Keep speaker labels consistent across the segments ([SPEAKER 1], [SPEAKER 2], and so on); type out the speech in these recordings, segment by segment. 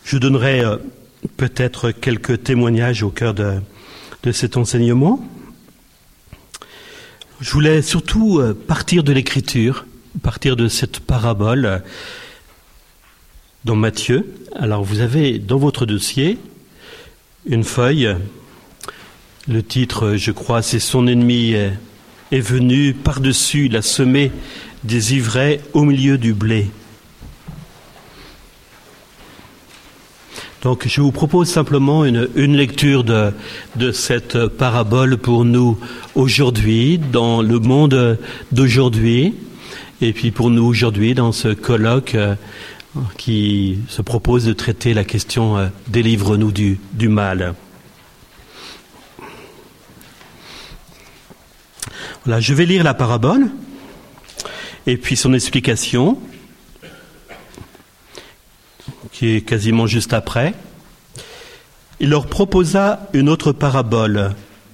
[SPEAKER 1] Je donnerai peut-être quelques témoignages au cœur de cet enseignement. Je voulais surtout partir de l'Écriture, partir de cette parabole dans Matthieu. Alors vous avez dans votre dossier une feuille. Le titre, je crois, c'est « Son ennemi est venu par-dessus, il a semé des ivraies au milieu du blé ». Donc je vous propose simplement une lecture de cette parabole pour nous aujourd'hui, dans le monde d'aujourd'hui, et puis pour nous aujourd'hui dans ce colloque qui se propose de traiter la question « Délivre-nous du mal ». Voilà, je vais lire la parabole et puis son explication, qui est quasiment juste après. Il leur proposa une autre parabole.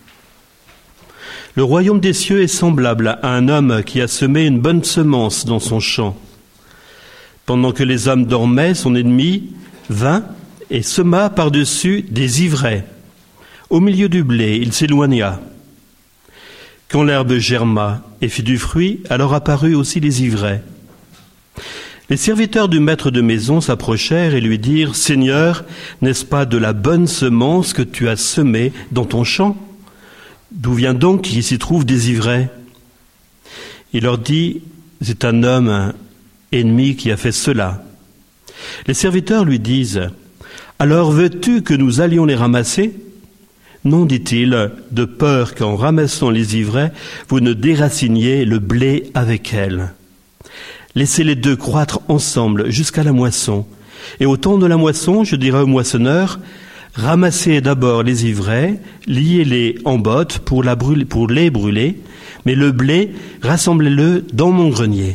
[SPEAKER 1] Le royaume des cieux est semblable à un homme qui a semé une bonne semence dans son champ. Pendant que les hommes dormaient, son ennemi vint et sema par-dessus des ivraies. Au milieu du blé, il s'éloigna. Quand l'herbe germa et fit du fruit, alors apparut aussi les ivraies. Les serviteurs du maître de maison s'approchèrent et lui dirent « Seigneur, n'est-ce pas de la bonne semence que tu as semée dans ton champ? D'où vient donc qu'il s'y trouve des ivraies ?» Il leur dit « C'est un homme ennemi qui a fait cela. » Les serviteurs lui disent « Alors veux-tu que nous allions les ramasser ?» Non, dit-il, de peur qu'en ramassant les ivraies, vous ne déraciniez le blé avec elles. Laissez les deux croître ensemble jusqu'à la moisson. Et au temps de la moisson, je dirai au moissonneur, ramassez d'abord les ivraies, liez-les en bottes pour les brûler, mais le blé, rassemblez-le dans mon grenier.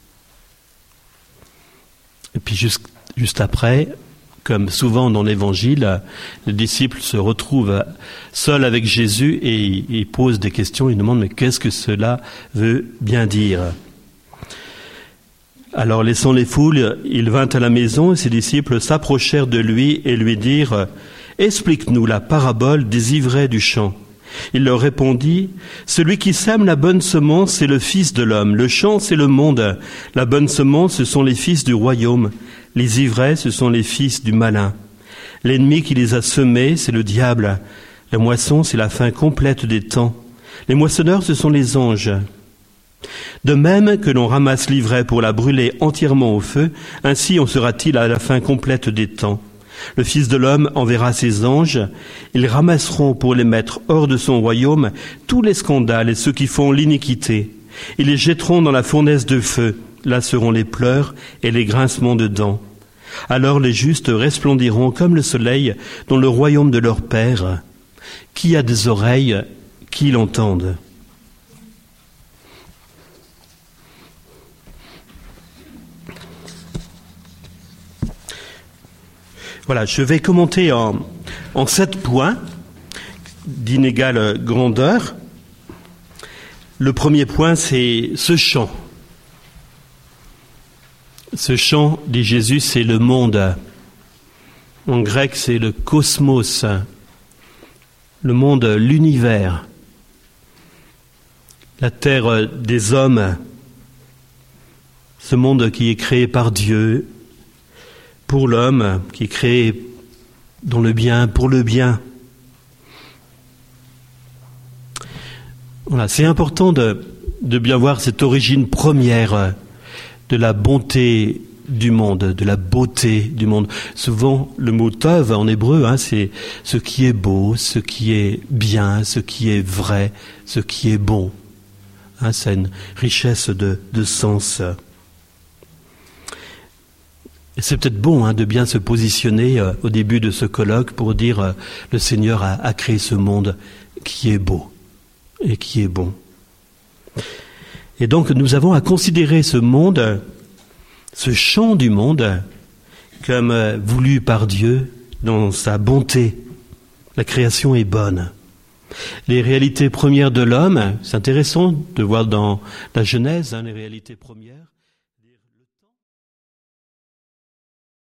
[SPEAKER 1] Et puis juste après, comme souvent dans l'Évangile, les disciples se retrouvent seuls avec Jésus et ils posent des questions, ils demandent « Mais qu'est-ce que cela veut bien dire ?» Alors, laissant les foules, il vint à la maison et ses disciples s'approchèrent de lui et lui dirent « Explique-nous la parabole des ivraies du champ. » Il leur répondit « Celui qui sème la bonne semence, c'est le Fils de l'homme. Le champ, c'est le monde. La bonne semence, ce sont les fils du royaume. Les ivraies, ce sont les fils du malin. L'ennemi qui les a semés, c'est le diable. La moisson, c'est la fin complète des temps. Les moissonneurs, ce sont les anges. De même que l'on ramasse l'ivraie pour la brûler entièrement au feu, ainsi en sera-t-il à la fin complète des temps. Le Fils de l'homme enverra ses anges, ils ramasseront pour les mettre hors de son royaume tous les scandales et ceux qui font l'iniquité. Ils les jetteront dans la fournaise de feu, là seront les pleurs et les grincements de dents. Alors les justes resplendiront comme le soleil dans le royaume de leur Père. Qui a des oreilles, qui l'entende ? Voilà, je vais commenter en 7 points d'inégale grandeur. Le premier point, c'est ce champ. Ce champ, dit Jésus, c'est le monde. En grec, c'est le cosmos, le monde, l'univers, la terre des hommes, ce monde qui est créé par Dieu, pour l'homme, qui est créé dans le bien, pour le bien. Voilà, c'est important de bien voir cette origine première de la bonté du monde, de la beauté du monde. Souvent, le mot tov en hébreu, c'est ce qui est beau, ce qui est bien, ce qui est vrai, ce qui est bon. C'est une richesse de sens. Et c'est peut-être bon de bien se positionner au début de ce colloque pour dire le Seigneur a créé ce monde qui est beau et qui est bon. Et donc nous avons à considérer ce monde, ce champ du monde, comme voulu par Dieu dans sa bonté. La création est bonne. Les réalités premières de l'homme, c'est intéressant de voir dans la Genèse les réalités premières.